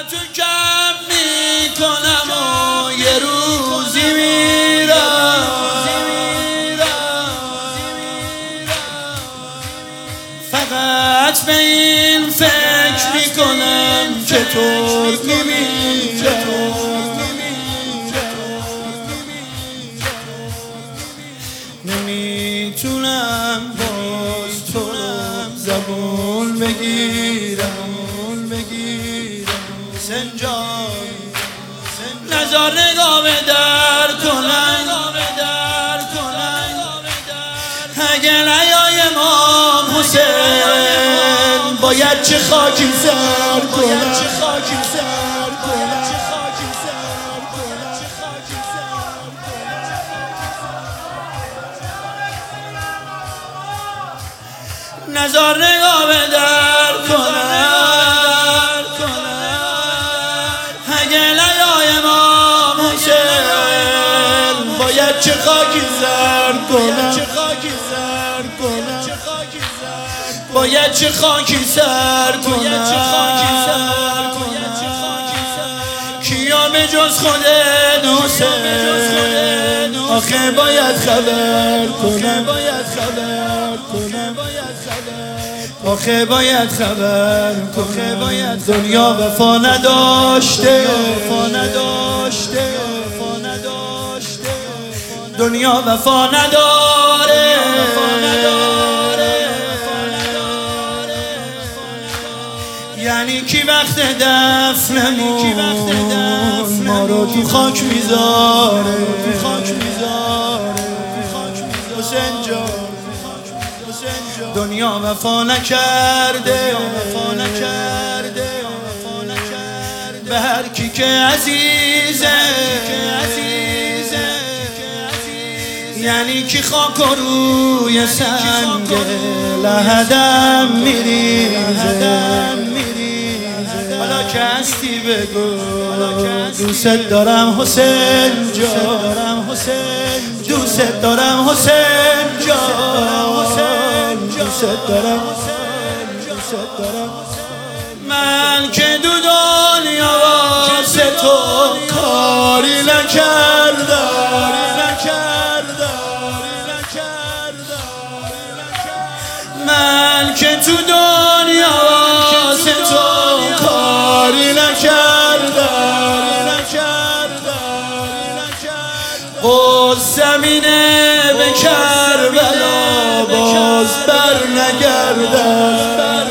تو کم میکنم و یه روزی میرم، فقط به این فکر میکنم که تو نمیتونم باز تو زبون بگیرم. سنجان نزار نگاه در کنن، اگه نیای امام حسین باید چه خاکی سر کنن. نزار نگاه در کنن، اگه نیای امام حسین باید چه خاکی سر کنن، باید چه خاکی سر کنن. کیا به جز خودت حسین آخه باید خبر کنن، آخه باید خبر کنن. دنیا وفا نداشته، دنیا وفا نداره، یعنی کی وقت دفنمون ما رو تو خاک میذاره. حسین جان دنیا وفا نکرده به هر کی که عزیزه، یعنی کی خاک روی سنگ لحدم میریزه. حالا که هستی بگو دوست دارم حسین جان، دوست دارم حسین جان، دوست دارم. من که دو دنیا واسه تو کاری نکردم، من که تو دنیا واسه تو کاری نکردم. قصم اینه به کربلا باز بر نگردم،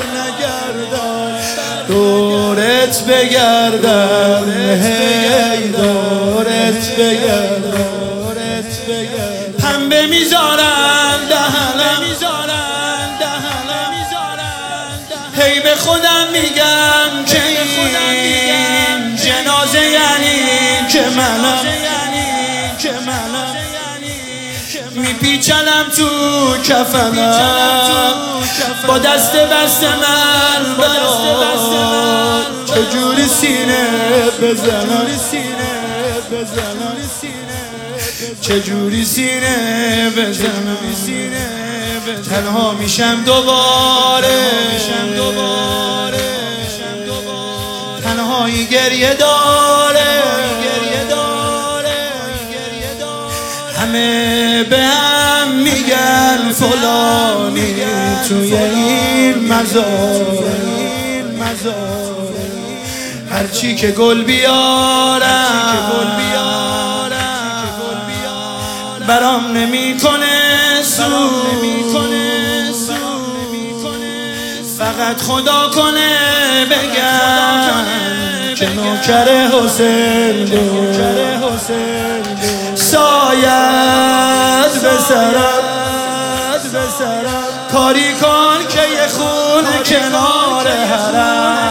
دورت بگردم، هی دورت بگردم. پنبه میذارم دهنم، هی به خودم میگم که این جنازه یعنی که منم، میپیچنم تو کفنم با دست بسته من برام چجوری سینه بزنم، چجوری سینه بزنم. تنها میشم دوباره، تنهایی گریه داره، همه به هم میگن فلانی توی این مزار. هرچی که گل بیارم برام نمیکنه سود، فقط خدا کنه بگم که نوکر حسین بود. سایت به سرم کاری کن که یه خونه کنار حرم